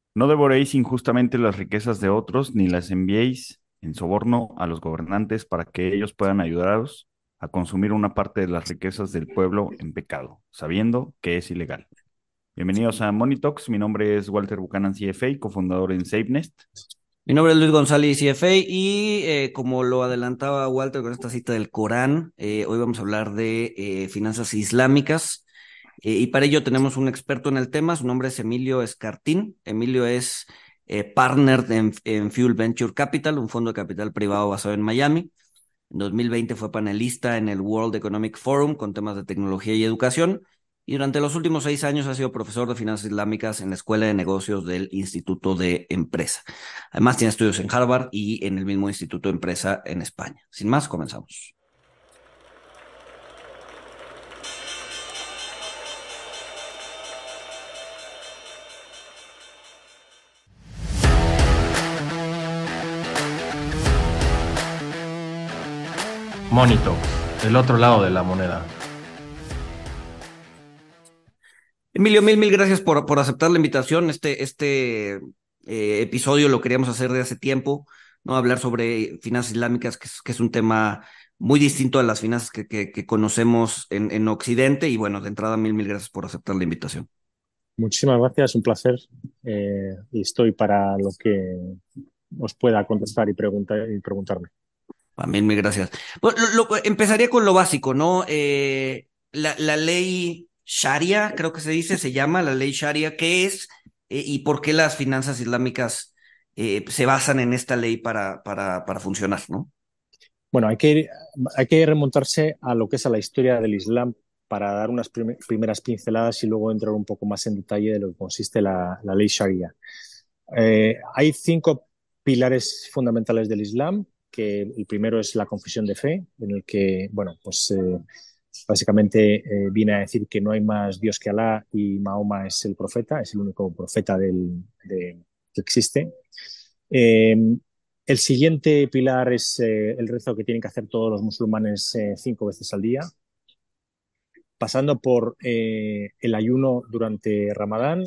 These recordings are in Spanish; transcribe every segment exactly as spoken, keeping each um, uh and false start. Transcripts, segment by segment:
No devoréis injustamente las riquezas de otros, ni las enviéis en soborno a los gobernantes para que ellos puedan ayudaros a consumir una parte de las riquezas del pueblo en pecado, sabiendo que es ilegal. Bienvenidos a Monitox. Mi nombre es Walter Buchanan, C F A, cofundador en SafeNest. Mi nombre es Luis González, C F A, y eh, como lo adelantaba Walter con esta cita del Corán, eh, hoy vamos a hablar de eh, finanzas islámicas. Eh, y para ello tenemos un experto en el tema. Su nombre es Emilio Escartín. Emilio es eh, partner en, en Fuel Venture Capital, un fondo de capital privado basado en Miami. En dos mil veinte fue panelista en el World Economic Forum con temas de tecnología y educación. Y durante los últimos seis años ha sido profesor de finanzas islámicas en la Escuela de Negocios del Instituto de Empresa. Además, tiene estudios en Harvard y en el mismo Instituto de Empresa en España. Sin más, comenzamos. Monito, el otro lado de la moneda. Emilio, mil, mil gracias por, por aceptar la invitación. Este, este eh, episodio lo queríamos hacer de hace tiempo, ¿no? Hablar sobre finanzas islámicas, que es, que es un tema muy distinto a las finanzas que, que, que conocemos en, en Occidente. Y bueno, de entrada, mil, mil gracias por aceptar la invitación. Muchísimas gracias, un placer. Eh, y estoy para lo que os pueda contestar y, preguntar, y preguntarme. Ah, mil, mil gracias. Bueno, lo- lo- empezaría con lo básico, ¿no? Eh, la, la ley Sharia, creo que se dice, se llama la ley Sharia. ¿Qué es eh, y por qué las finanzas islámicas eh, se basan en esta ley para, para, para funcionar, ¿no? Bueno, hay que, ir- hay que remontarse a lo que es a la historia del Islam para dar unas prim- primeras pinceladas y luego entrar un poco más en detalle de lo que consiste la, la ley Sharia. Eh, hay cinco pilares fundamentales del Islam, que el primero es la confesión de fe, en el que, bueno, pues eh, básicamente eh, viene a decir que no hay más Dios que Alá y Mahoma es el profeta, es el único profeta del, de, que existe. Eh, el siguiente pilar es eh, el rezo que tienen que hacer todos los musulmanes eh, cinco veces al día, pasando por eh, el ayuno durante Ramadán,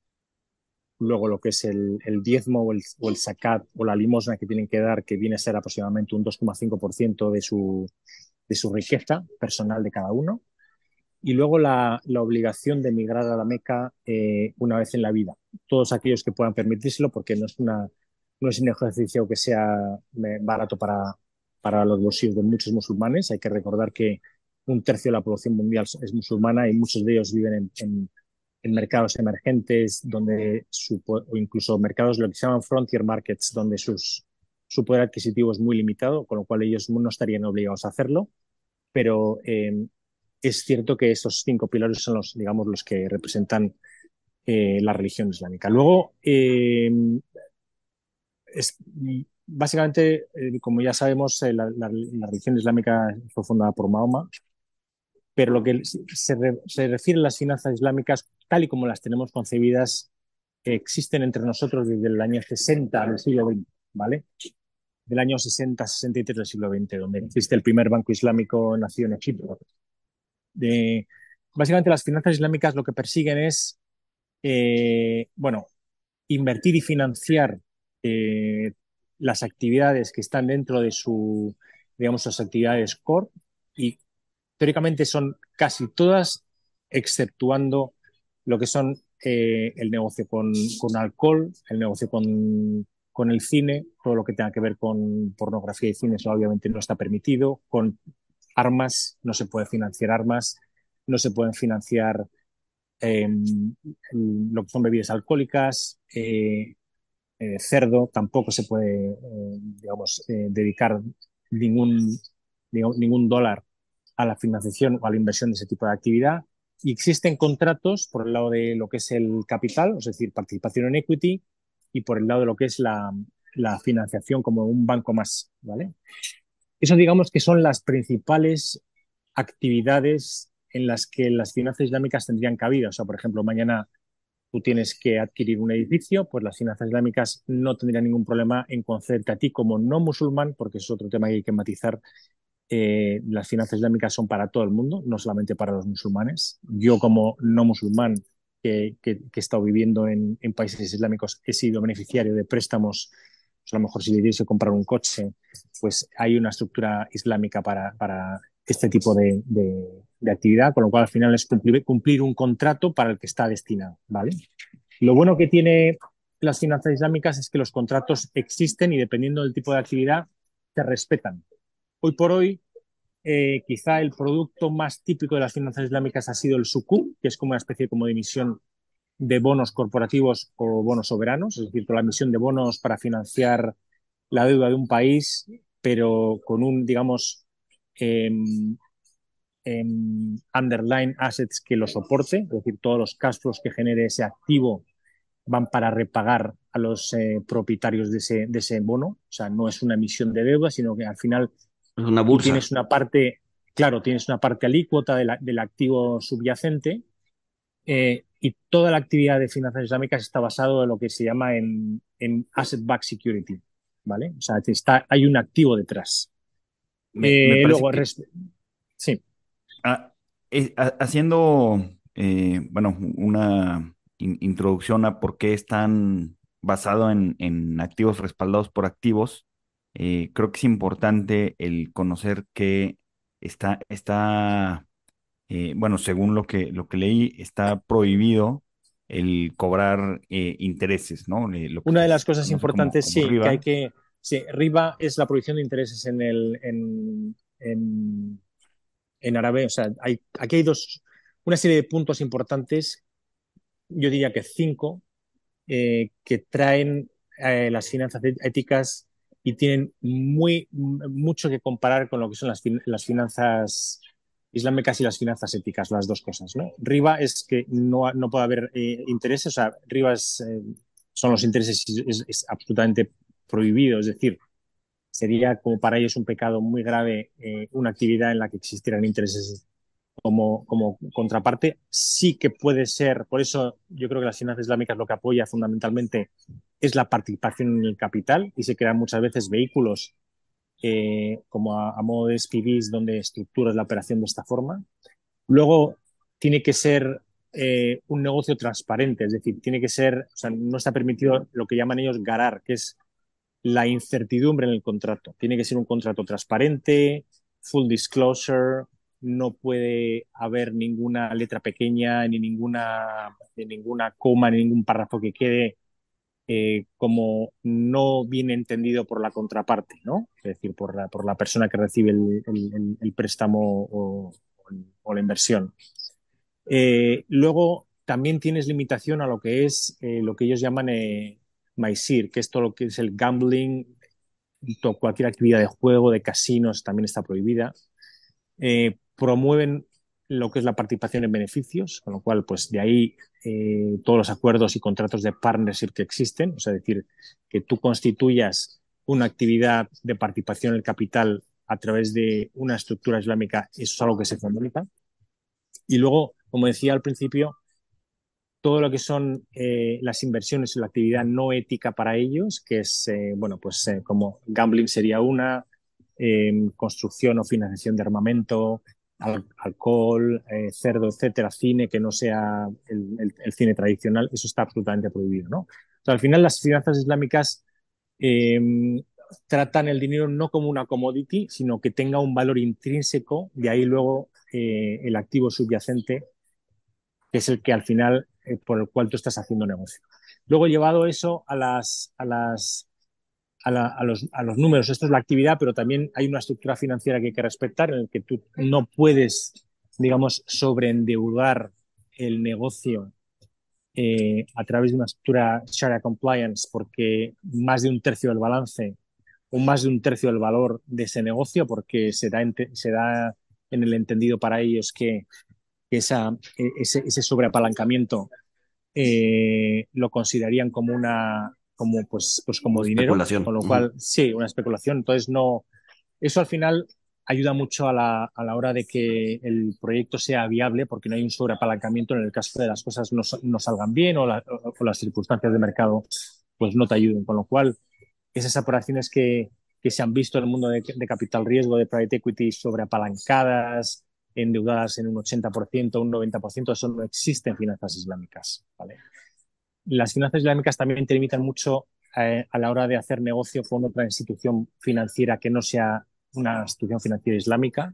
luego lo que es el, el diezmo o el, o el zakat o la limosna que tienen que dar, que viene a ser aproximadamente un dos coma cinco por ciento de su, de su riqueza personal de cada uno. Y luego la, la obligación de emigrar a la Meca eh, una vez en la vida. Todos aquellos que puedan permitírselo, porque no es, una, no es un ejercicio que sea eh, barato para, para los bolsillos de muchos musulmanes. Hay que recordar que un tercio de la población mundial es musulmana y muchos de ellos viven en, en, en mercados emergentes, donde su, o incluso mercados, lo que se llaman frontier markets, donde sus, su poder adquisitivo es muy limitado, con lo cual ellos no estarían obligados a hacerlo. Pero eh, es cierto que esos cinco pilares son los, digamos, los que representan eh, la religión islámica. Luego, eh, es, básicamente, eh, como ya sabemos, eh, la, la, la, religión islámica fue fundada por Mahoma, pero lo que se, re, se refiere a las finanzas islámicas, tal y como las tenemos concebidas, eh, existen entre nosotros desde el año sesenta del siglo veinte, ¿vale? Del año sesenta, sesenta y tres del siglo veinte, donde existe el primer banco islámico nacido en Egipto. De, básicamente las finanzas islámicas lo que persiguen es, eh, bueno, invertir y financiar eh, las actividades que están dentro de su, digamos, sus actividades core y teóricamente son casi todas, exceptuando lo que son eh, el negocio con, con alcohol, el negocio con, con el cine, todo lo que tenga que ver con pornografía y cine, eso obviamente no está permitido, con armas, no se puede financiar armas, no se pueden financiar eh, lo que son bebidas alcohólicas, eh, eh, cerdo, tampoco se puede, eh, digamos, eh, dedicar ningún, digamos, ningún dólar a la financiación o a la inversión de ese tipo de actividad. Y existen contratos por el lado de lo que es el capital, es decir, participación en equity, y por el lado de lo que es la, la financiación como un banco más, ¿vale? Eso digamos que son las principales actividades en las que las finanzas islámicas tendrían cabida. O sea, por ejemplo, mañana tú tienes que adquirir un edificio, pues las finanzas islámicas no tendrían ningún problema en concederte a ti como no musulmán, porque es otro tema que hay que matizar. Eh, las finanzas islámicas son para todo el mundo, no solamente para los musulmanes. Yo como no musulmán que, que, que he estado viviendo en, en países islámicos, he sido beneficiario de préstamos. Pues a lo mejor si le quieres comprar un coche, pues hay una estructura islámica para, para este tipo de, de, de actividad, con lo cual al final es cumplir, cumplir un contrato para el que está destinado, ¿vale? Lo bueno que tiene las finanzas islámicas es que los contratos existen y dependiendo del tipo de actividad se respetan. Hoy por hoy, eh, quizá el producto más típico de las finanzas islámicas ha sido el sukuk, que es como una especie como de emisión de bonos corporativos o bonos soberanos, es decir, la emisión de bonos para financiar la deuda de un país, pero con un, digamos, eh, eh, underlying assets que lo soporte, es decir, todos los cash flows que genere ese activo van para repagar a los eh, propietarios de ese, de ese bono. O sea, no es una emisión de deuda, sino que al final Es una tú bursa. tienes una parte, claro, tienes una parte alícuota de la, del activo subyacente, eh, y toda la actividad de finanzas islámicas está basado en lo que se llama en, en asset-backed security, ¿vale? O sea, está, hay un activo detrás. Me, me Eh, parece luego, que res- sí, ah, eh, ha- haciendo, eh, bueno, una in- introducción a por qué están basado en, en activos respaldados por activos, eh, creo que es importante el conocer que está, está eh, bueno, según lo que, lo que leí, está prohibido el cobrar eh, intereses, ¿no? Eh, lo que una de las se cosas conoce como, importantes, como sí, que hay riba. que, sí, riba es la prohibición de intereses en el, en, en, en árabe. O sea, hay, aquí hay dos, una serie de puntos importantes, yo diría que cinco, eh, que traen eh, las finanzas éticas y tienen muy, mucho que comparar con lo que son las, fin las finanzas islámicas y las finanzas éticas, las dos cosas, ¿no? Riba es que no, no puede haber eh, intereses, o sea, riba es, eh, son los intereses, es, es absolutamente prohibido, es decir, sería como para ellos un pecado muy grave eh, una actividad en la que existieran intereses como, como contraparte. Sí que puede ser, por eso yo creo que las finanzas islámicas lo que apoya fundamentalmente es la participación en el capital y se crean muchas veces vehículos eh, como a, a, modo de S P Vs donde estructuras la operación de esta forma. Luego tiene que ser eh, un negocio transparente, es decir, tiene que ser, o sea, no está permitido lo que llaman ellos garar, que es la incertidumbre en el contrato. Tiene que ser un contrato transparente, full disclosure, no puede haber ninguna letra pequeña, ni ninguna, ni ninguna coma, ni ningún párrafo que quede eh, como no bien entendido por la contraparte, ¿no? Es decir, por la, por la persona que recibe el, el, el préstamo o, o, la inversión. Eh, luego, también tienes limitación a lo que es eh, lo que ellos llaman eh, Maisir, que es todo lo que es el gambling, cualquier actividad de juego, de casinos, también está prohibida. Eh, promueven lo que es la participación en beneficios, con lo cual, pues de ahí eh, todos los acuerdos y contratos de partnership que existen, o sea, es decir, que tú constituyas una actividad de participación en el capital a través de una estructura islámica, eso es algo que se fomenta. Y luego, como decía al principio, todo lo que son eh, las inversiones en la actividad no ética para ellos, que es, eh, bueno, pues eh, como gambling sería una, eh, construcción o financiación de armamento, al alcohol, eh, cerdo, etcétera, cine que no sea el, el, el, cine tradicional, eso está absolutamente prohibido, ¿no? Entonces, al final, las finanzas islámicas eh, tratan el dinero no como una commodity, sino que tenga un valor intrínseco, de ahí luego eh, el activo subyacente que es el que al final eh, por el cual tú estás haciendo negocio. Luego, llevado eso a las, a las a, la, a, los, a los números, esto es la actividad, pero también hay una estructura financiera que hay que respetar, en el que tú no puedes, digamos, sobreendeudar el negocio eh, a través de una estructura Sharia compliance, porque más de un tercio del balance o más de un tercio del valor de ese negocio, porque se da, se da en el entendido para ellos que esa, ese, ese sobreapalancamiento eh, lo considerarían como una como pues, pues como dinero, con Especulación. lo Uh -huh. cual sí, una especulación. Entonces no, eso al final ayuda mucho a la, a la hora de que el proyecto sea viable, porque no hay un sobreapalancamiento en el caso de las cosas no, no salgan bien o, la, o, o las circunstancias de mercado pues no te ayuden, con lo cual esas operaciones que, que se han visto en el mundo de, de capital riesgo, de private equity sobreapalancadas, endeudadas en un ochenta por ciento, un noventa por ciento, eso no existe en finanzas islámicas, ¿vale? Las finanzas islámicas también te limitan mucho eh, a la hora de hacer negocio con otra institución financiera que no sea una institución financiera islámica,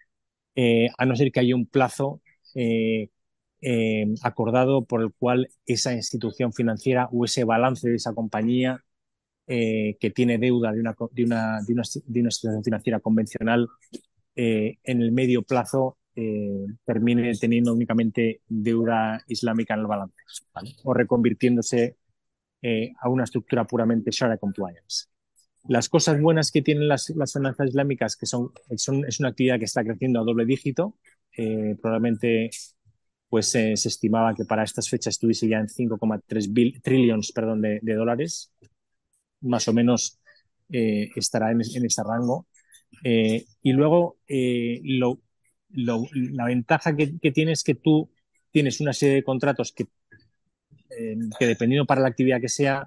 eh, a no ser que haya un plazo eh, eh, acordado por el cual esa institución financiera o ese balance de esa compañía eh, que tiene deuda de una, de una, de una, de una institución financiera convencional eh, en el medio plazo eh, termine teniendo únicamente deuda islámica en el balance, ¿vale? O reconvirtiéndose eh, a una estructura puramente Sharia compliance. Las cosas buenas que tienen las, las finanzas islámicas, que son, son, es una actividad que está creciendo a doble dígito, eh, probablemente pues eh, se estimaba que para estas fechas estuviese ya en cinco coma tres trillones perdón, de, de dólares, más o menos eh, estará en, en ese rango. Eh, y luego eh, lo, lo, la ventaja que, que tienes es que tú tienes una serie de contratos que, eh, que dependiendo para la actividad que sea,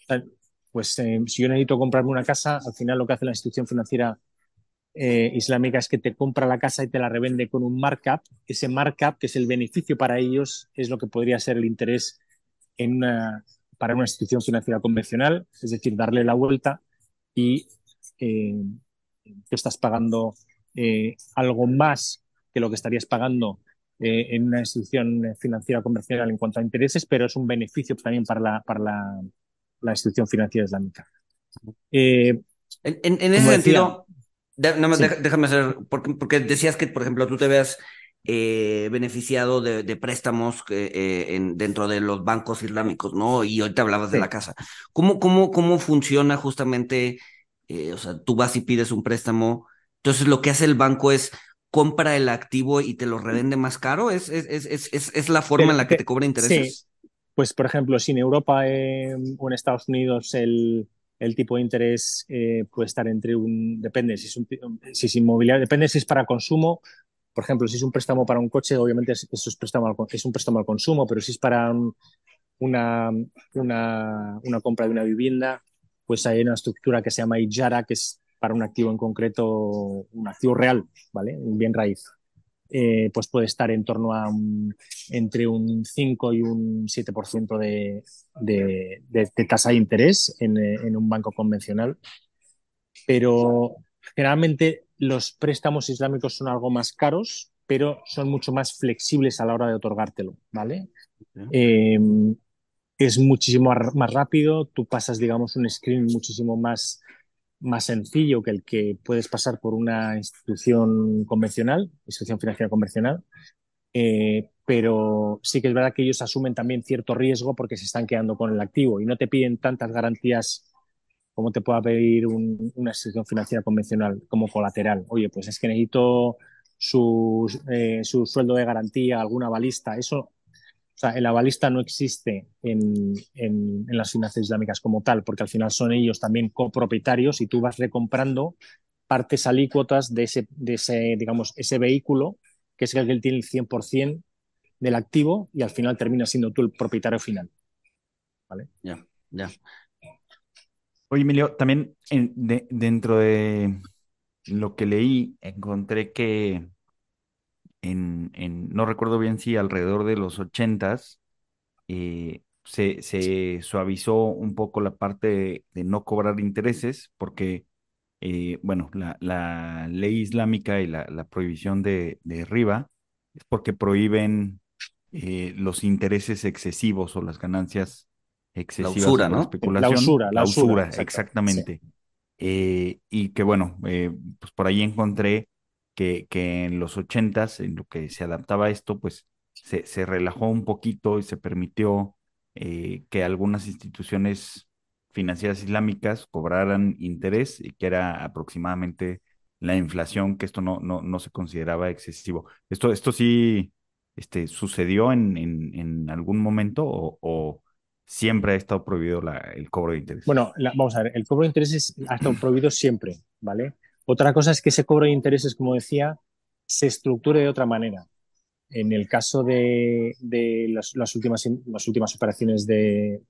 pues eh, si yo necesito comprarme una casa, al final lo que hace la institución financiera eh, islámica es que te compra la casa y te la revende con un markup. Ese markup, que es el beneficio para ellos, es lo que podría ser el interés en una, para una institución financiera convencional, es decir, darle la vuelta y eh, tú estás pagando eh, algo más que lo que estarías pagando eh, en una institución financiera convencional en cuanto a intereses, pero es un beneficio también para la, para la, la institución financiera islámica. Eh, En, en, en ese como decía, sentido, de- nada más sí, deja- déjame hacer, porque, porque decías que, por ejemplo, tú te veas eh, beneficiado de, de préstamos que, eh, en, dentro de los bancos islámicos, ¿no? Y ahorita hablabas de la sí. casa. ¿Cómo, cómo, cómo funciona justamente? Eh, o sea, tú vas y pides un préstamo, entonces lo que hace el banco es compra el activo y te lo revende más caro. ¿Es, es, es, es, es es la forma Te- en la que te te- cobra sí, intereses? pues por ejemplo, si en Europa eh, o en Estados Unidos el, el tipo de interés eh, puede estar entre un, depende si es, un, si es inmobiliario, depende si es para consumo. Por ejemplo, si es un préstamo para un coche, obviamente es, eso es, préstamo al, es un préstamo al consumo, pero si es para un, una, una, una compra de una vivienda, pues hay una estructura que se llama Ijara, que es para un activo en concreto, un activo real, ¿vale? Un bien raíz. Eh, pues puede estar en torno a un, entre un cinco y un siete por ciento de, de, de, de tasa de interés en, eh, en un banco convencional. Pero generalmente los préstamos islámicos son algo más caros, pero son mucho más flexibles a la hora de otorgártelo, ¿vale? Eh, es muchísimo más rápido, tú pasas, digamos, un screen muchísimo más, más sencillo que el que puedes pasar por una institución convencional, institución financiera convencional, eh, pero sí que es verdad que ellos asumen también cierto riesgo porque se están quedando con el activo y no te piden tantas garantías como te pueda pedir un, una institución financiera convencional como colateral. Oye, pues es que necesito su, eh, su sueldo de garantía, alguna balista, eso. O sea, el avalista no existe en, en, en, las finanzas islámicas como tal, porque al final son ellos también copropietarios y tú vas recomprando partes alícuotas de ese, de ese, digamos, ese vehículo, que es el que tiene el cien por ciento del activo y al final termina siendo tú el propietario final. ¿Vale? Ya, ya. Oye, Emilio, también en- de- dentro de lo que leí, encontré que en, en- no recuerdo bien si alrededor de los ochentas, eh, se, se suavizó un poco la parte de, de no cobrar intereses, porque, eh, bueno, la, la ley islámica y la, la prohibición de, de riba es porque prohíben eh, los intereses excesivos o las ganancias La excesivas usura, por ¿no? La especulación, usura, la la usura, usura, exacto. Sí. exactamente. Eh, y que bueno, eh, pues por ahí encontré que, que en los ochentas, en lo que se adaptaba a esto, pues se, se relajó un poquito y se permitió eh, que algunas instituciones financieras islámicas cobraran interés y que era aproximadamente la inflación, que esto no, no, no se consideraba excesivo. Esto, esto sí, este, sucedió en, en, en algún momento o, o siempre ha estado prohibido la, el cobro de interés. Bueno, la, vamos a ver, el cobro de intereses ha estado prohibido siempre, ¿vale? Otra cosa es que ese cobro de intereses, como decía, se estructure de otra manera. En el caso de, de las, las, últimas, las últimas operaciones de,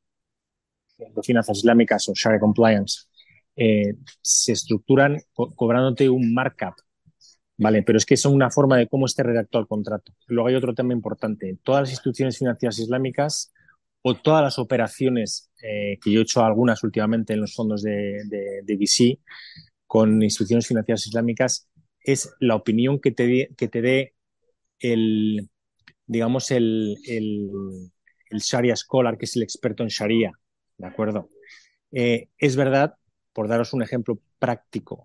de finanzas islámicas o Sharia compliance, eh, se estructuran co cobrándote un markup Vale, pero es que son una forma de cómo esté redactado el contrato. Luego hay otro tema importante. Todas las instituciones financieras islámicas o todas las operaciones, eh, que yo he hecho algunas últimamente en los fondos de, de, de V C con instituciones financieras islámicas, es la opinión que te, dé- que te dé el, digamos, el, el, el Sharia Scholar, que es el experto en Sharia, ¿de acuerdo? Eh, es verdad, por daros un ejemplo práctico,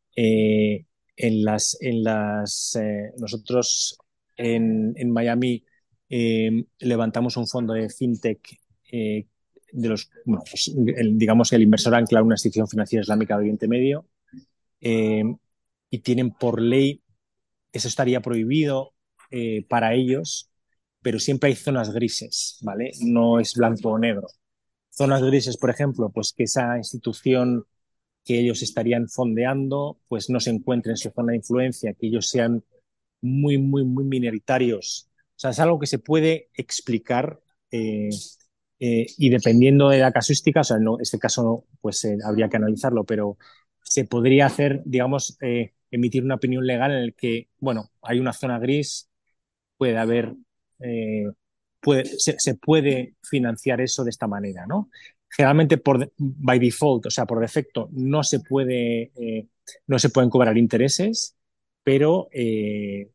eh, en las, en las eh, nosotros en, en Miami eh, levantamos un fondo de fintech, eh, de los, bueno, pues, el- digamos que el inversor ancla una institución financiera islámica de Oriente Medio, eh, y tienen por ley, eso estaría prohibido eh, para ellos, pero siempre hay zonas grises, ¿vale? No es blanco o negro. Zonas grises, por ejemplo, pues que esa institución que ellos estarían fondeando, pues no se encuentre en su zona de influencia, que ellos sean muy, muy, muy minoritarios. O sea, es algo que se puede explicar, eh, eh, y dependiendo de la casuística, o sea, en este caso no, pues eh, habría que analizarlo, pero se podría hacer, digamos, eh, emitir una opinión legal en el que, bueno, hay una zona gris, puede haber, eh, puede, se, se, puede financiar eso de esta manera, ¿no? Generalmente por by default, o sea, por defecto, no se puede, eh, no se pueden cobrar intereses, pero eh,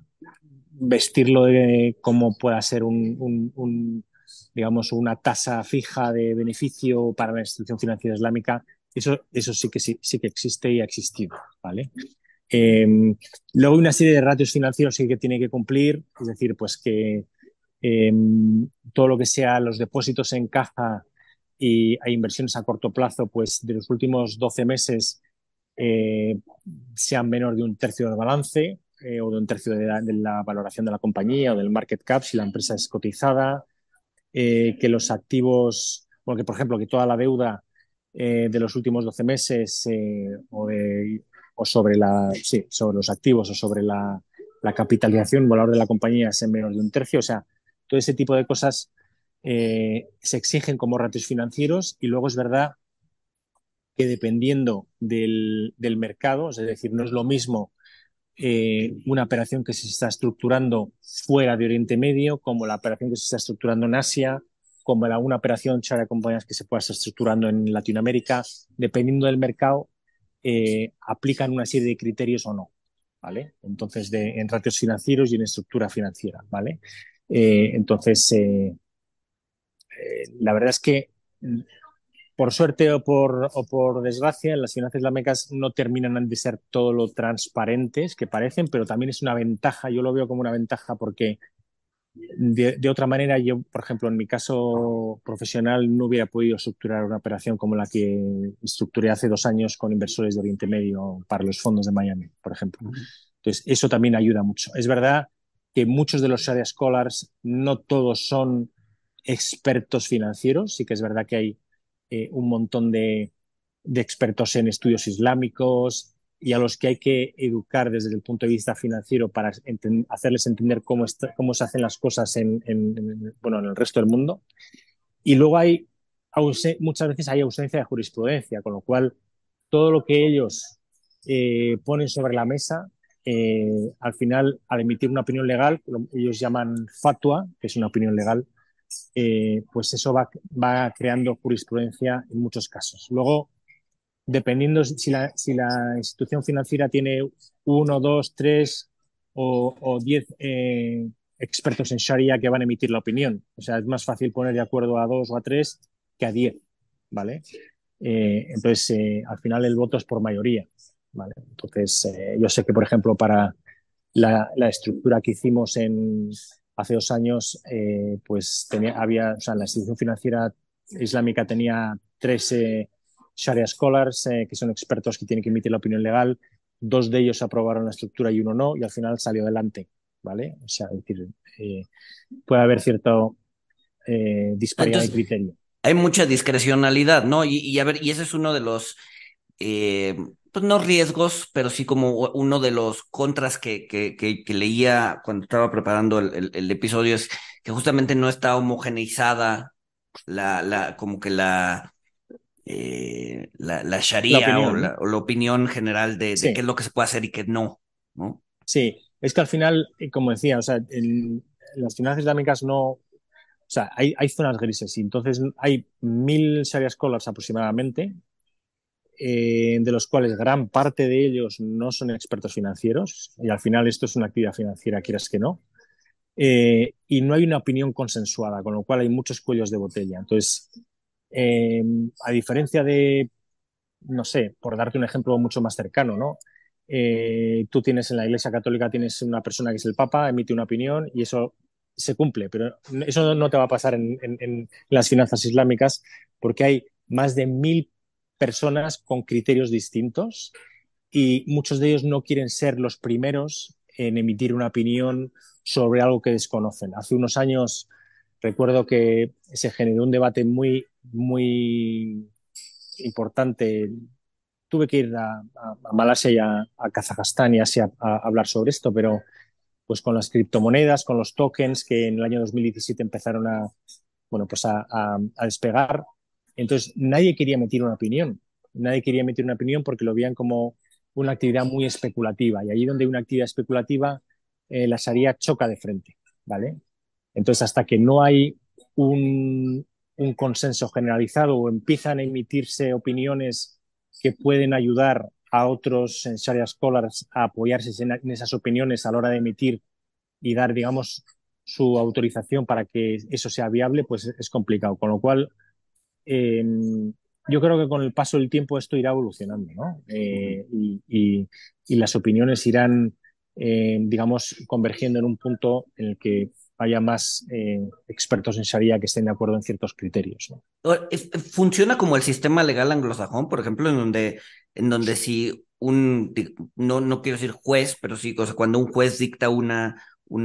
vestirlo de como pueda ser un, un, un, digamos, una tasa fija de beneficio para la institución financiera islámica, eso, eso sí que sí, sí que existe y ha existido, ¿vale? Eh, luego hay una serie de ratios financieros que tiene que cumplir, es decir, pues que eh, todo lo que sea los depósitos en caja y hay inversiones a corto plazo, pues de los últimos doce meses eh, sean menor de un tercio del balance, eh, o de un tercio de la, de la, valoración de la compañía o del market cap si la empresa es cotizada, eh, que los activos, bueno, que por ejemplo que toda la deuda eh, de los últimos doce meses, eh, o, de, o sobre, la, sí, sobre los activos o sobre la, la capitalización, el valor de la compañía es en menos de un tercio, o sea, todo ese tipo de cosas eh, se exigen como ratios financieros. Y luego es verdad que dependiendo del, del mercado, es decir, no es lo mismo eh, una operación que se está estructurando fuera de Oriente Medio, como la operación que se está estructurando en Asia, como la, una operación Share Compliance que se pueda estar estructurando en Latinoamérica. Dependiendo del mercado, eh, aplican una serie de criterios o no, ¿vale? Entonces, de, en ratios financieros y en estructura financiera, ¿vale? Eh, entonces, eh, eh, la verdad es que por suerte o por, o por desgracia, las finanzas islámicas no terminan de ser todo lo transparentes que parecen, pero también es una ventaja, yo lo veo como una ventaja porque de, de otra manera yo, por ejemplo, en mi caso profesional no hubiera podido estructurar una operación como la que estructuré hace dos años con inversores de Oriente Medio para los fondos de Miami, por ejemplo. Entonces, eso también ayuda mucho. Es verdad que muchos de los Sharia Scholars no todos son expertos financieros, sí que es verdad que hay eh, un montón de, de expertos en estudios islámicos y a los que hay que educar desde el punto de vista financiero para enten- hacerles entender cómo, está- cómo se hacen las cosas en, en- en- bueno, en el resto del mundo. Y luego hay, ause- muchas veces hay ausencia de jurisprudencia, con lo cual todo lo que ellos eh, ponen sobre la mesa, eh, al final, al emitir una opinión legal, lo- ellos llaman fatwa, que es una opinión legal, eh, pues eso va, va creando jurisprudencia en muchos casos. Luego, dependiendo si la, si la institución financiera tiene uno, dos, tres o, o diez eh, expertos en Sharia que van a emitir la opinión. O sea, es más fácil poner de acuerdo a dos o a tres que a diez, ¿vale? Eh, entonces, eh, al final el voto es por mayoría, ¿vale? Entonces, eh, yo sé que, por ejemplo, para la, la estructura que hicimos en, hace dos años, eh, pues tenía, había, o sea, la institución financiera islámica tenía tres eh, Sharia Scholars, eh, que son expertos que tienen que emitir la opinión legal. Dos de ellos aprobaron la estructura y uno no, y al final salió adelante, ¿vale? O sea, es decir, eh, puede haber cierta eh, disparidad de Entonces, criterio. hay mucha discrecionalidad, ¿no? Y, y a ver, y ese es uno de los, eh, pues no riesgos, pero sí como uno de los contras que, que, que, que leía cuando estaba preparando el, el, el episodio, es que justamente no está homogeneizada la, la, como que la, eh, la, la La sharia o opinión, ¿no? la, o la opinión general de, de qué Sí, es lo que se puede hacer y qué no. ¿no? Sí, es que al final, eh, como decía, o sea, en, en las finanzas islámicas no, o sea, hay, hay zonas grises y entonces hay mil Sharia scholars aproximadamente, eh, de los cuales gran parte de ellos no son expertos financieros y al final esto es una actividad financiera, quieras que no, eh, y no hay una opinión consensuada, con lo cual hay muchos cuellos de botella. Entonces, eh, a diferencia de, no sé, por darte un ejemplo mucho más cercano, ¿no? Eh, tú tienes en la Iglesia Católica, tienes una persona que es el Papa, emite una opinión y eso se cumple, pero eso no te va a pasar en, en, en las finanzas islámicas porque hay más de mil personas con criterios distintos y muchos de ellos no quieren ser los primeros en emitir una opinión sobre algo que desconocen. Hace unos años recuerdo que se generó un debate muy, muy importante. Tuve que ir a, a, a Malasia y a, a, Kazajstán y Asia a, a hablar sobre esto, pero pues con las criptomonedas, con los tokens que en el año dos mil diecisiete empezaron a, bueno, pues a, a, a despegar. Entonces, nadie quería emitir una opinión. Nadie quería emitir una opinión porque lo veían como una actividad muy especulativa. Y allí donde hay una actividad especulativa, eh, la Sharia choca de frente, ¿vale? Entonces, hasta que no hay un, un consenso generalizado o empiezan a emitirse opiniones que pueden ayudar a otros en Sharia scholars a apoyarse en, en esas opiniones a la hora de emitir y dar, digamos, su autorización para que eso sea viable, pues es complicado. Con lo cual, eh, yo creo que con el paso del tiempo esto irá evolucionando, ¿no? Ujú. Eh, y, y, y, las opiniones irán, eh, digamos, convergiendo en un punto en el que haya más eh, expertos en Sharia que estén de acuerdo en ciertos criterios, ¿no? O- es- Funciona como el sistema legal anglosajón, por ejemplo, en donde, en donde si un, di- no, no quiero decir juez, pero sí, o sea, cuando un juez dicta una,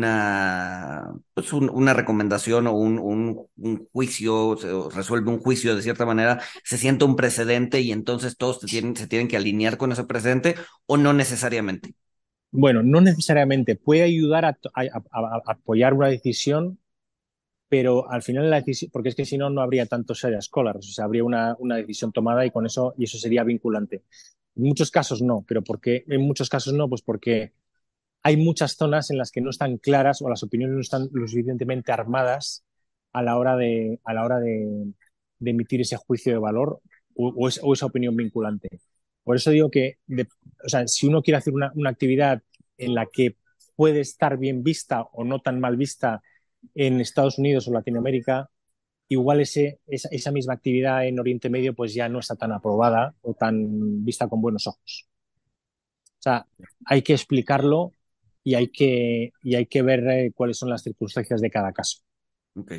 una, pues un- una recomendación o un, un, un juicio, o sea, o resuelve un juicio de cierta manera, se siente un precedente y entonces todos te tienen, se tienen que alinear con ese precedente o no necesariamente. Bueno, no necesariamente puede ayudar a, a, a, a apoyar una decisión, pero al final la decisión, porque es que si no, no habría tantos Sharia scholars, o sea, habría una, una decisión tomada y con eso, y eso sería vinculante. En muchos casos no, pero porque en muchos casos no, pues porque hay muchas zonas en las que no están claras o las opiniones no están lo suficientemente armadas a la hora de, a la hora de, de emitir ese juicio de valor o, o, es, o, esa opinión vinculante. Por eso digo que, de, o sea, si uno quiere hacer una, una actividad en la que puede estar bien vista o no tan mal vista en Estados Unidos o Latinoamérica, igual ese, esa, esa misma actividad en Oriente Medio pues ya no está tan aprobada o tan vista con buenos ojos. O sea, hay que explicarlo y hay que, y hay que ver eh, cuáles son las circunstancias de cada caso. Ok.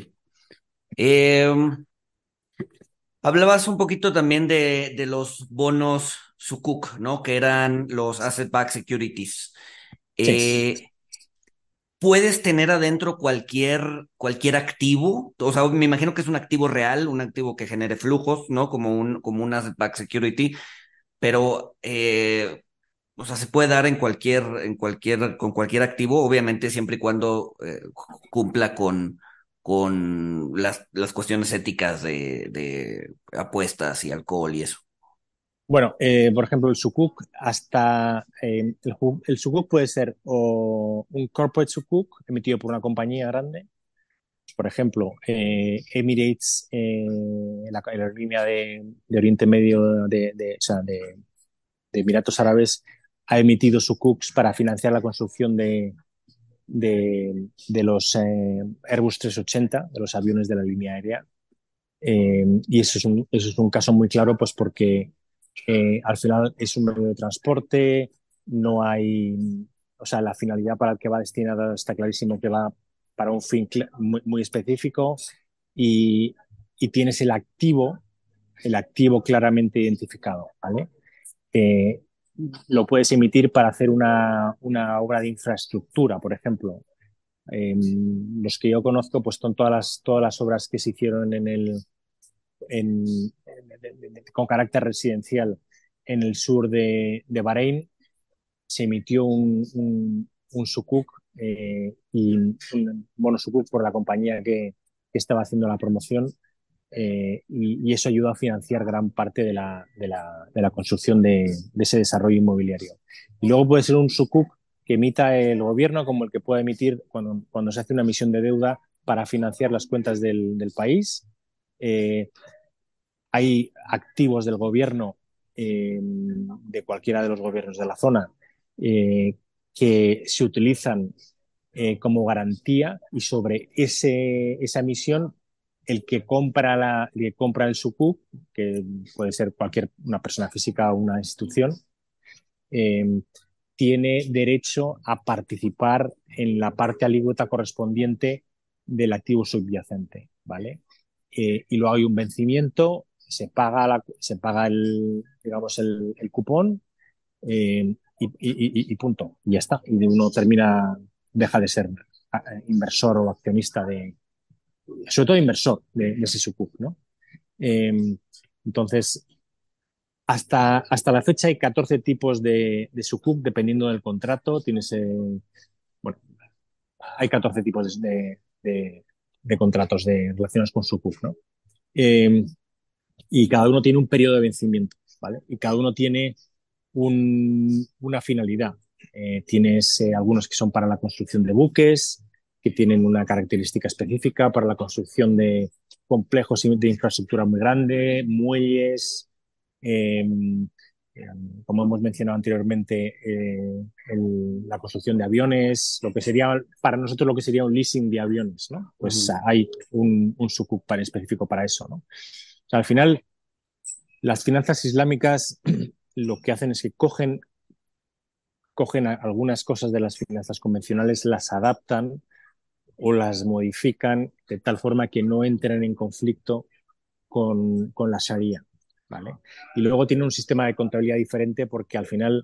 Em, Hablabas un poquito también de, de los bonos Sukuk, ¿no? Que eran los asset-backed securities. Sí. Eh, ¿Puedes tener adentro cualquier, cualquier activo? O sea, me imagino que es un activo real, un activo que genere flujos, ¿no? Como un, como un asset-backed security, pero, eh, o sea, se puede dar en cualquier, en cualquier, con cualquier activo, obviamente siempre y cuando eh, cumpla con, con las, las cuestiones éticas de, de apuestas y alcohol y eso. Bueno, eh, por ejemplo, el sukuk, hasta eh, el, el sukuk puede ser o un corporate sukuk emitido por una compañía grande, por ejemplo, eh, Emirates, eh, la, la línea de, de, Oriente Medio, de, de, o sea, de, de Emiratos Árabes, ha emitido sukuks para financiar la construcción de, de, de los eh, Airbus trescientos ochenta, de los aviones de la línea aérea. Eh, y eso es, un, eso es un caso muy claro, pues porque eh, al final es un medio de transporte, no hay, o sea, la finalidad para el que va destinada está clarísimo que va para un fin muy, muy específico y, y, tienes el activo, el activo claramente identificado, ¿vale? Eh, lo puedes emitir para hacer una, una obra de infraestructura, por ejemplo. Eh, los que yo conozco, pues son todas las, todas las obras que se hicieron en el, en, en, con carácter residencial en el sur de, de Bahrein. Se emitió un, un, un sukuk eh, y un bono sukuk por la compañía que, que estaba haciendo la promoción. Eh, y, y, eso ayudó a financiar gran parte de la, de la, de la construcción de, de, ese desarrollo inmobiliario. Y luego puede ser un sukuk que emita el gobierno como el que puede emitir cuando, cuando se hace una emisión de deuda para financiar las cuentas del, del país. Eh, hay activos del gobierno, eh, de cualquiera de los gobiernos de la zona, eh, que se utilizan eh, como garantía, y sobre ese, esa emisión el que compra, la, el que compra el sukuk, que puede ser cualquier una persona física o una institución, eh, tiene derecho a participar en la parte alícuota correspondiente del activo subyacente, ¿vale? Eh, y luego hay un vencimiento, se paga, la, se paga el, digamos, el, el cupón, eh, y, y, y, punto, y ya está. Y uno termina, deja de ser inversor o accionista de, sobre todo inversor de, de ese sukuk, ¿no? Eh, entonces, hasta, hasta la fecha hay catorce tipos de, de sukuk, dependiendo del contrato. Tienes, eh, bueno, hay catorce tipos de, de, de contratos de, relacionados con sukuk, ¿no? Eh, y cada uno tiene un periodo de vencimiento, ¿vale? Y cada uno tiene un, una finalidad. Eh, tienes eh, algunos que son para la construcción de buques, que tienen una característica específica, para la construcción de complejos de infraestructura muy grande, muelles, eh, eh, como hemos mencionado anteriormente, eh, el, la construcción de aviones, lo que sería para nosotros lo que sería un leasing de aviones, ¿no? Pues Uh-huh. hay un, un sukuk para específico para eso, ¿no? O sea, al final, las finanzas islámicas lo que hacen es que cogen, cogen algunas cosas de las finanzas convencionales, las adaptan o las modifican de tal forma que no entren en conflicto con, con la Sharia, ¿vale? Y luego tiene un sistema de contabilidad diferente porque al final,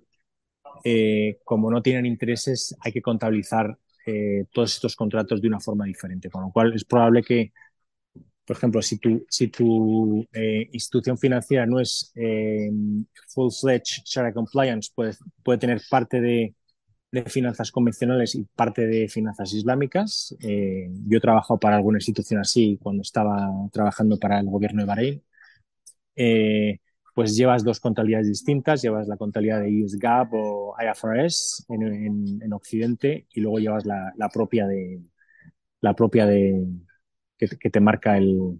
eh, como no tienen intereses, hay que contabilizar eh, todos estos contratos de una forma diferente, con lo cual es probable que, por ejemplo, si tu, si tu eh, institución financiera no es eh, full-fledged Sharia compliance, puede, puede tener parte de, de finanzas convencionales y parte de finanzas islámicas. Eh, yo he trabajado para alguna institución así cuando estaba trabajando para el gobierno de Bahrein. Eh, pues llevas dos contabilidades distintas, llevas la contabilidad de U S GAAP o I F R S en, en, en Occidente, y luego llevas la, la propia de la propia de que, que te marca el,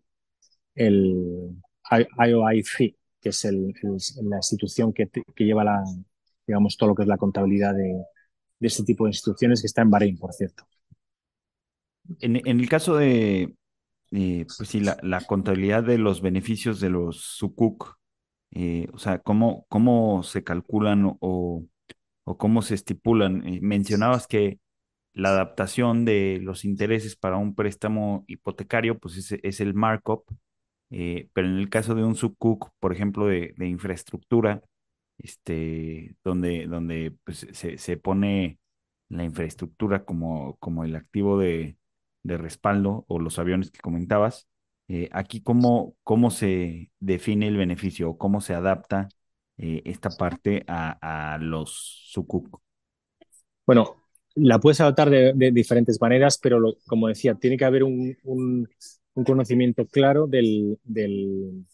el I O I F, que es el, el, la institución que, te, que lleva la, digamos, todo lo que es la contabilidad de, de este tipo de instituciones, que está en Bahrein, por cierto. En, en el caso de, eh, pues sí, la, la contabilidad de los beneficios de los sukuk, eh, o sea, ¿cómo, cómo se calculan o, o cómo se estipulan? Eh, mencionabas que la adaptación de los intereses para un préstamo hipotecario, pues es, es el markup, eh, pero en el caso de un sukuk, por ejemplo, de, de infraestructura, este, donde, donde pues, se, se pone la infraestructura como, como el activo de, de respaldo o los aviones que comentabas, eh, aquí cómo, cómo se define el beneficio o cómo se adapta eh, esta parte a, a los sukuk. Bueno, la puedes adaptar de, de diferentes maneras, pero lo, como decía, tiene que haber un, un, un conocimiento claro del, del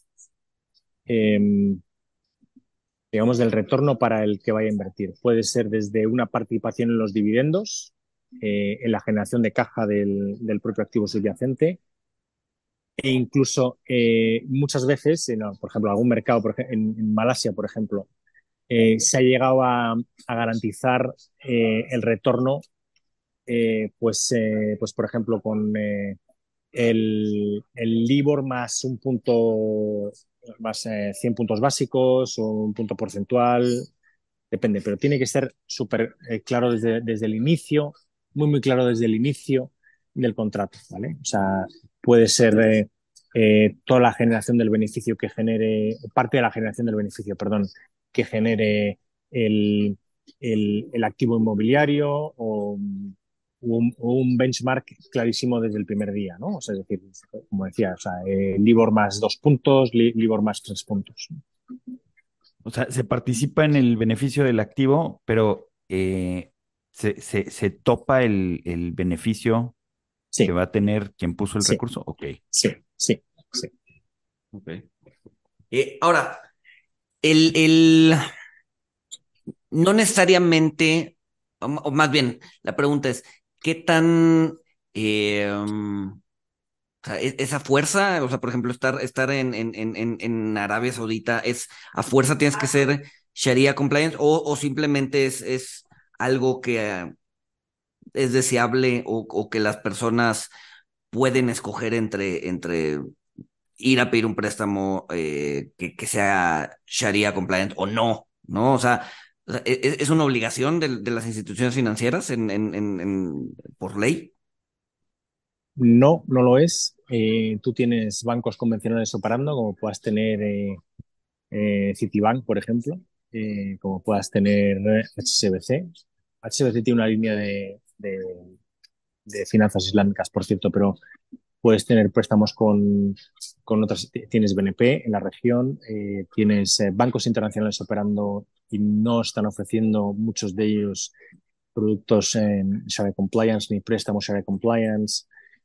eh, digamos, del retorno para el que vaya a invertir. Puede ser desde una participación en los dividendos, eh, en la generación de caja del, del propio activo subyacente, e incluso eh, muchas veces, en, por ejemplo, algún mercado, por ejemplo, en, en Malasia, por ejemplo, eh, se ha llegado a, a garantizar eh, el retorno, eh, pues, eh, pues, por ejemplo, con eh, el, el LIBOR más un punto, más eh, cien puntos básicos o un punto porcentual, depende, pero tiene que ser súper eh, claro desde, desde el inicio, muy, muy claro desde el inicio del contrato, ¿vale? O sea, puede ser eh, eh, toda la generación del beneficio que genere, parte de la generación del beneficio, perdón, que genere el, el, el activo inmobiliario, o un, un, benchmark clarísimo desde el primer día, ¿no? O sea, es decir, como decía, o sea, eh, LIBOR más dos puntos, LIBOR más tres puntos. O sea, se participa en el beneficio del activo, pero eh, se, se, se topa el, el beneficio que Sí, va a tener quien puso el sí, recurso. Ok. sí, sí, sí. Okay. Eh, ahora, el, el, no necesariamente o, o más bien, la pregunta es, ¿qué tan... eh, um, o sea, e- esa fuerza, o sea, por ejemplo, estar, estar en, en, en, en en Arabia Saudita, es a fuerza tienes que ser Sharia compliant o, o simplemente es, es algo que eh, es deseable o, o que las personas pueden escoger entre, entre ir a pedir un préstamo eh, que, que sea Sharia compliant o no, ¿no? O sea, o sea, ¿e- e- es una obligación de, de las instituciones financieras en, en, en, en- por ley. No, no lo es. Eh, tú tienes bancos convencionales operando, como puedas tener eh, eh, Citibank, por ejemplo, eh, como puedas tener H S B C. H S B C tiene una línea de, de, de finanzas islámicas, por cierto, pero puedes tener préstamos con, con otras. Tienes B N P en la región, eh, tienes eh, bancos internacionales operando y no están ofreciendo muchos de ellos productos en Sharia Compliance, ni préstamos Sharia Compliance,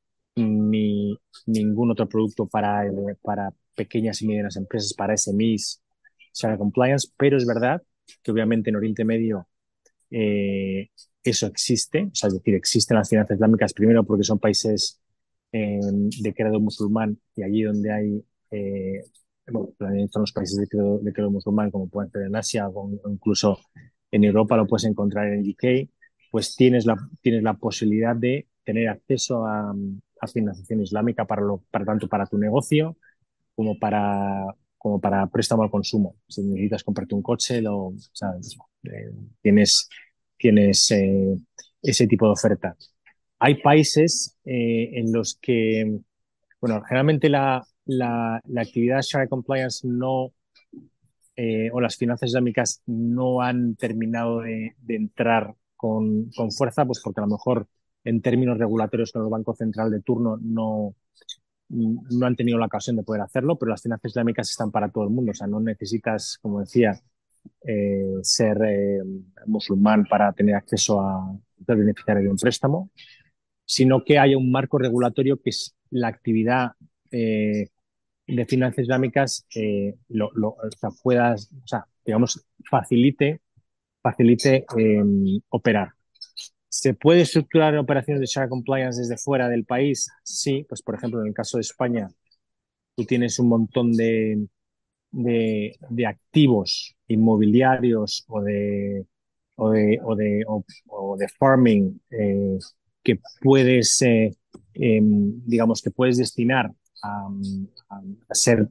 ni ningún otro producto para, eh, para pequeñas y medianas empresas, para S M Es, Sharia Compliance, pero es verdad que obviamente en Oriente Medio eh, eso existe, o sea, es decir, existen las finanzas islámicas primero porque son países eh, de credo musulmán y allí donde hay, eh, bueno, son los países de credo, de credo musulmán como pueden ser en Asia o incluso en Europa lo puedes encontrar en U K, pues tienes la, tienes la posibilidad de tener acceso a, a financiación islámica para, lo, para tanto para tu negocio como para, como para préstamo al consumo. Si necesitas comprarte un coche, lo, o sea, eh, tienes, tienes eh, ese tipo de oferta. Hay países eh, en los que, bueno, generalmente la, la, la actividad Sharia Compliance no, eh, o las finanzas islámicas no han terminado de, de entrar con, con, fuerza, pues porque a lo mejor en términos regulatorios con el Banco Central de turno no, no han tenido la ocasión de poder hacerlo, pero las finanzas islámicas están para todo el mundo. O sea, no necesitas, como decía, eh, ser eh, musulmán para tener acceso a ser beneficiario de un préstamo, sino que haya un marco regulatorio que es la actividad eh, de finanzas islámicas eh, lo, lo, o sea, puedas, o sea, digamos, facilite, facilite eh, operar. ¿Se puede estructurar operaciones de Sharia Compliance desde fuera del país? Sí, pues por ejemplo, en el caso de España, tú tienes un montón de, de, de activos inmobiliarios o de, o de, o de, o, o de farming eh, que puedes, eh, eh, digamos, que puedes destinar a, a, a ser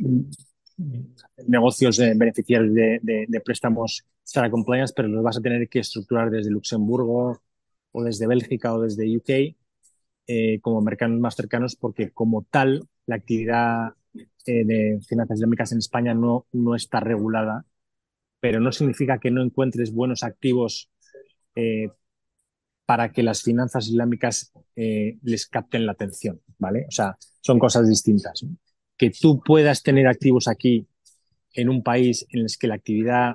negocios eh, beneficiarios de, de, de préstamos Sara Compliance, pero los vas a tener que estructurar desde Luxemburgo o desde Bélgica o desde U K eh, como mercados más cercanos, porque como tal la actividad eh, de finanzas islámicas en España no, no está regulada, pero no significa que no encuentres buenos activos eh, para que las finanzas islámicas eh, les capten la atención, ¿vale? O sea, son cosas distintas, ¿no? Que tú puedas tener activos aquí en un país en el que la actividad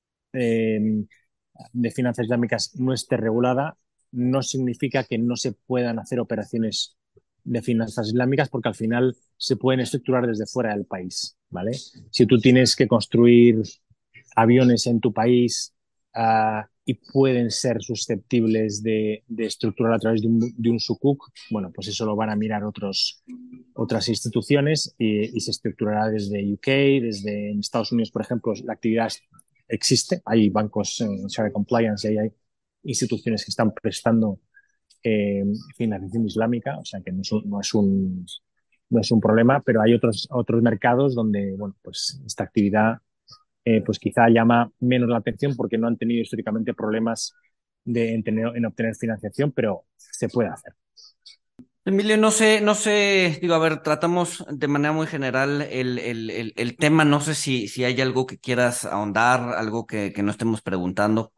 eh, de finanzas islámicas no esté regulada, no significa que no se puedan hacer operaciones de finanzas islámicas porque al final se pueden estructurar desde fuera del país, ¿vale? Si tú tienes que construir aviones en tu país uh, y pueden ser susceptibles de, de, estructurar a través de un, de un sukuk, bueno, pues eso lo van a mirar otros, otras instituciones y, y se estructurará desde U K, desde en Estados Unidos, por ejemplo, la actividad existe, hay bancos en Sharia Compliance y hay instituciones que están prestando eh, financiación islámica, o sea que no es un, no es un, no es un problema, pero hay otros, otros mercados donde, bueno, pues esta actividad eh, pues quizá llama menos la atención porque no han tenido históricamente problemas de, en, tener, en obtener financiación, pero se puede hacer. Emilio, no sé, no sé, digo, a ver, tratamos de manera muy general el, el, el, el tema, no sé si, si hay algo que quieras ahondar, algo que, que no estemos preguntando.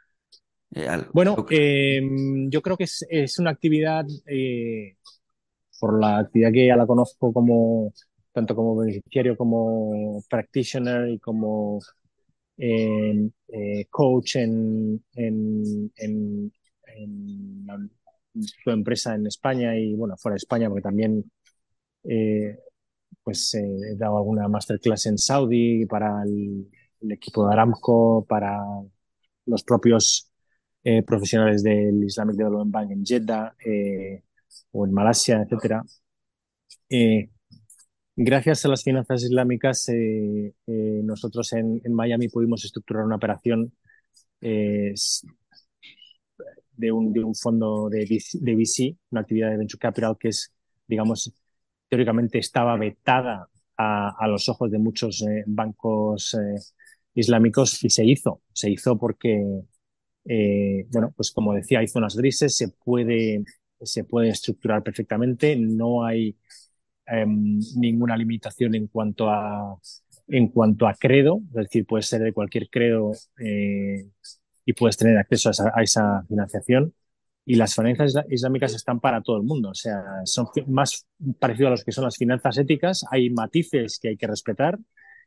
Eh, algo, Bueno, algo que- eh, yo creo que es, es una actividad, eh, por la actividad que ya la conozco como tanto como beneficiario como practitioner y como eh, eh, coach en, en, en, en la- su empresa en España y bueno, fuera de España, porque también eh, pues eh, he dado alguna masterclass en Saudi para el, el equipo de Aramco, para los propios eh, profesionales del Islamic Development Bank en Jeddah eh, o en Malasia, etcétera. Eh, gracias a las finanzas islámicas, eh, eh, nosotros en, en Miami pudimos estructurar una operación eh, de un, de un fondo de, de V C, una actividad de venture capital que es, digamos, teóricamente estaba vetada a, a los ojos de muchos eh, bancos eh, islámicos y se hizo. Se hizo porque, eh, bueno, pues como decía, hay zonas grises, se puede, se puede estructurar perfectamente, no hay eh, ninguna limitación en cuanto a, en cuanto a credo, es decir, puede ser de cualquier credo eh, y puedes tener acceso a esa, a esa financiación. Y las finanzas islámicas están para todo el mundo, o sea, son más parecidos a los que son las finanzas éticas, hay matices que hay que respetar,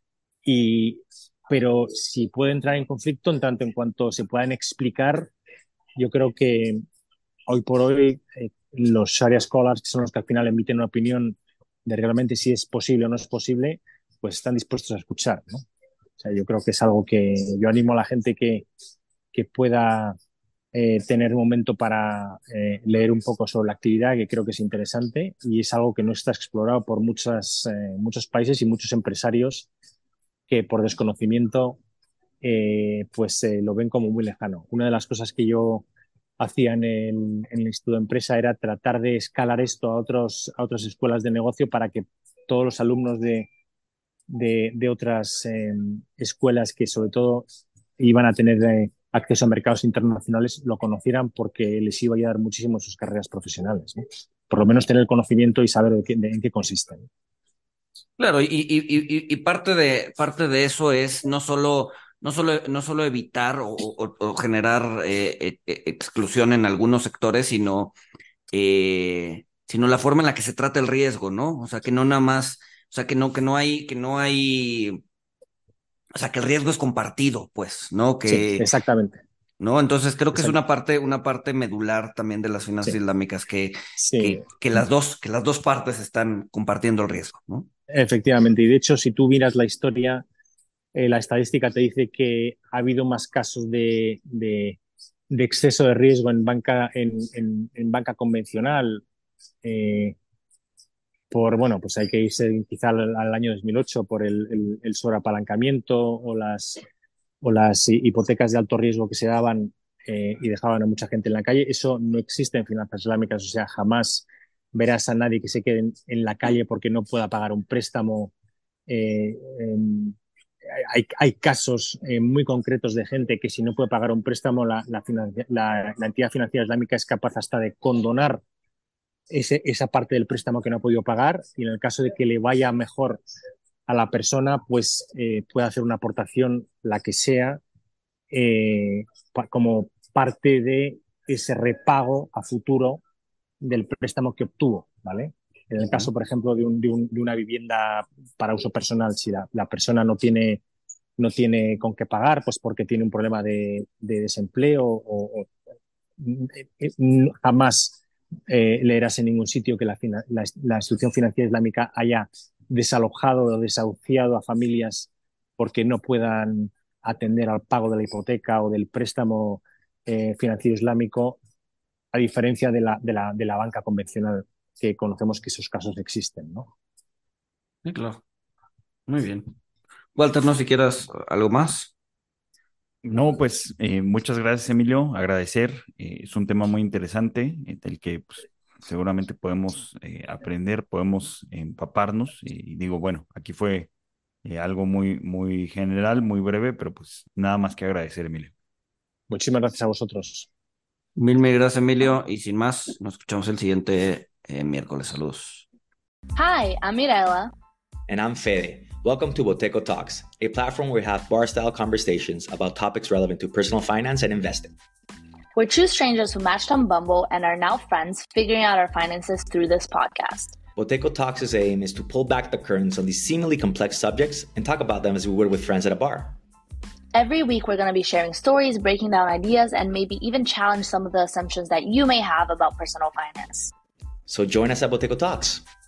y, pero si puede entrar en conflicto en tanto en cuanto se puedan explicar, yo creo que hoy por hoy eh, los Sharia scholars, que son los que al final emiten una opinión de realmente si es posible o no es posible, pues están dispuestos a escuchar, ¿no? O sea, yo creo que es algo que yo animo a la gente que, que pueda eh, tener un momento para eh, leer un poco sobre la actividad, que creo que es interesante y es algo que no está explorado por muchas, eh, muchos países y muchos empresarios que por desconocimiento eh, pues eh, lo ven como muy lejano. Una de las cosas que yo hacía en el, en el Instituto de Empresa era tratar de escalar esto a, otros, a otras escuelas de negocio para que todos los alumnos de, de, de otras eh, escuelas que sobre todo iban a tener eh, acceso a mercados internacionales lo conocieran, porque les iba a ayudar muchísimo en sus carreras profesionales, ¿no? Por lo menos tener conocimiento y saber de qué, de, en qué consisten. Claro, y, y, y, y parte de, parte de eso es no solo, no solo, no solo evitar o, o, o generar eh, eh, exclusión en algunos sectores, sino, eh, sino la forma en la que se trata el riesgo, ¿no? O sea, que no nada más, o sea, que no, que no hay, que no hay, o sea, que el riesgo es compartido, pues, ¿no? Sí, Que, exactamente. ¿no? Entonces creo que es Exact- una parte, una parte medular también de las finanzas sí, islámicas, que, sí. que, que las dos, que las dos partes están compartiendo el riesgo, ¿no? Efectivamente, y de hecho, si tú miras la historia, eh, la estadística te dice que ha habido más casos de, de, de exceso de riesgo en banca, en, en, en banca convencional, eh, por, bueno, pues hay que irse quizá al, al año dos mil ocho por el, el, el sobreapalancamiento o las, o las hipotecas de alto riesgo que se daban eh, y dejaban a mucha gente en la calle. Eso no existe en finanzas islámicas, o sea, jamás verás a nadie que se quede en, en la calle porque no pueda pagar un préstamo. Eh, eh, hay, hay, casos eh, muy concretos de gente que si no puede pagar un préstamo, la, la, la, la entidad financiera islámica es capaz hasta de condonar ese, esa parte del préstamo que no ha podido pagar, y en el caso de que le vaya mejor a la persona, pues eh, puede hacer una aportación, la que sea, eh, pa como parte de ese repago a futuro del préstamo que obtuvo, ¿vale? En el caso, por ejemplo, de, un, de, un, de una vivienda para uso personal, si la, la persona no tiene, no tiene con qué pagar, pues porque tiene un problema de, de desempleo o, o jamás eh, leerás en ningún sitio que la, la, la institución financiera islámica haya desalojado o desahuciado a familias porque no puedan atender al pago de la hipoteca o del préstamo eh, financiero islámico, a diferencia de la, de, la, de la banca convencional, que conocemos que esos casos existen, ¿no? Sí, claro. Muy bien. Walter, no sé si quieras algo más. No, pues eh, muchas gracias, Emilio. Agradecer. Eh, es un tema muy interesante eh, del que pues, seguramente podemos eh, aprender, podemos empaparnos. Y digo, bueno, aquí fue eh, algo muy, muy general, muy breve, pero pues nada más que agradecer, Emilio. Muchísimas gracias a vosotros. Mil, mil gracias, Emilio. Y sin más, nos escuchamos el siguiente eh, miércoles. Saludos. Hi, I'm Mirella. And I'm Fede. Welcome to Boteco Talks, a platform where we have bar-style conversations about topics relevant to personal finance and investing. We're two strangers who matched on Bumble and are now friends, figuring out our finances through this podcast. Boteco Talks' aim is to pull back the curtains on these seemingly complex subjects and talk about them as we would with friends at a bar. Every week, we're going to be sharing stories, breaking down ideas, and maybe even challenge some of the assumptions that you may have about personal finance. So join us at Boteco Talks.